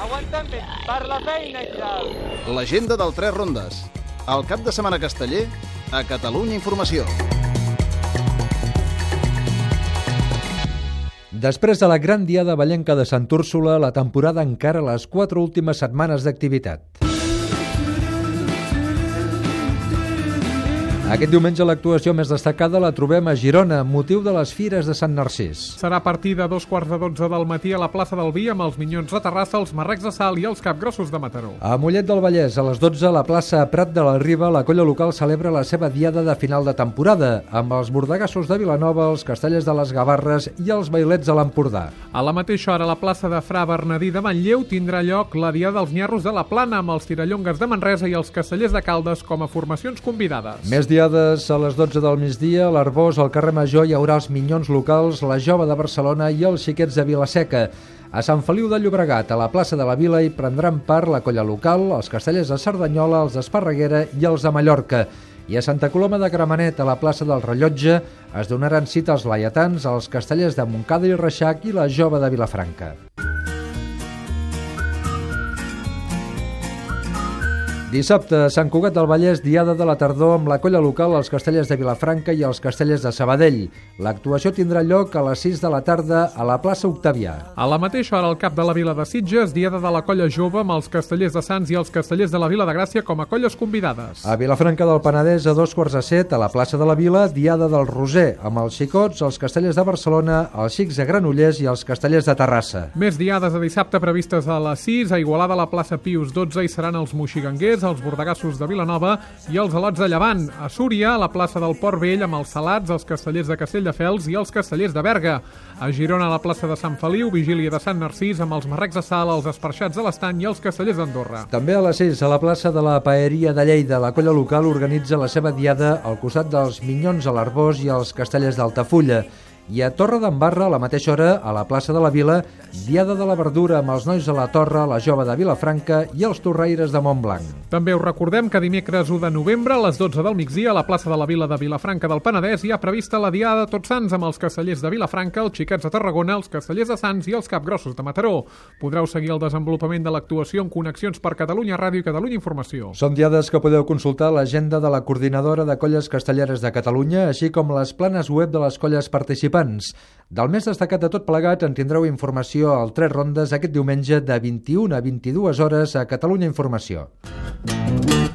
Aguanten bé, per la feina i tal. L'agenda del Tres Rondes. El cap de setmana casteller a Catalunya Informació. Després de la gran diada ballenca de Sant Úrsula, la temporada encara les 4 últimes setmanes d'activitat. Aquest diumenge l'actuació més destacada la trobem a Girona, motiu de les Fires de Sant Narcís. Serà a partir de 2:15 del matí a la plaça del Vi amb els Minyons de Terrassa, els Marrecs de Sal i els Capgrossos de Mataró. A Mollet del Vallès, a les 12, a la plaça Prat de la Riba, la colla local celebra la seva diada de final de temporada, amb els Bordegassos de Vilanova, els Castellers de les Gavarres i els Bailets de l'Empordà. A la mateixa hora, a la plaça de Fra Bernadí de Manlleu tindrà lloc la diada dels Nyarros de la Plana, amb els Tirallongues de Manresa i els Castellers de Caldes com a formacions convidades. Més diades a les 12 del migdia, a l'Arbós, al carrer Major, hi haurà els Minyons locals, la Jove de Barcelona i els Xiquets de Vilaseca. A Sant Feliu de Llobregat, a la plaça de la Vila, hi prendran part la colla local, els Castellers de Cerdanyola, els d'Esparreguera i els de Mallorca. I a Santa Coloma de Gramenet, a la plaça del Rellotge, es donaran cita als laietans, els Castellers de Montcada i Reixac i la Jove de Vilafranca. Dissabte, a Sant Cugat del Vallès, diada de la tardor amb la colla local, els Castellers de Vilafranca i els Castellers de Sabadell. L'actuació tindrà lloc a les 6 de la tarda a la plaça Octavià. A la mateixa hora, al cap de la Vila de Sitges, diada de la colla jove amb els Castellers de Sants i els Castellers de la Vila de Gràcia com a colles convidades. A Vilafranca del Penedès, a 6:45, a la plaça de la Vila, diada del Roser, amb els Xicots, els Castellers de Barcelona, els Xics de Granollers i els Castellers de Terrassa. Més diades de dissabte previstes a les 6, a Igualada, a la plaça Pius XII, hi seran els moxiganguers, els bordegassos de Vilanova i els alots de Llevant. A Súria, a la plaça del Port Vell, amb els salats, els Castellers de Castelldefels i els Castellers de Berga. A Girona, a la plaça de Sant Feliu, vigília de Sant Narcís, amb els Marrecs de Sal, els Esparxats de l'Estany i els Castellers d'Andorra. També a les 6, a la plaça de la Paeria de Lleida, la colla local organitza la seva diada al costat dels Minyons a l'Arbós i els Castellers d'Altafulla. I a Torre d'Embarra, a la mateixa hora, a la plaça de la Vila, diada de la verdura amb els Nois de la Torre, la Jove de Vilafranca i els Torraires de Montblanc. També us recordem que dimecres 1 de novembre, a les 12 del migdia, a la plaça de la Vila de Vilafranca del Penedès, hi ha prevista la diada de Tots Sants amb els Castellers de Vilafranca, els Xiquets de Tarragona, els Castellers de Sants i els Capgrossos de Mataró. Podreu seguir el desenvolupament de l'actuació en connexions per Catalunya Ràdio i Catalunya Informació. Són diades que podeu consultar a l'agenda de la Coordinadora de Colles Castelleres de Catalunya, així com les planes web de les colles participants. Del més destacat de tot plegat en tindreu informació al Tres Rondes aquest diumenge de 21 a 22 hores a Catalunya Informació.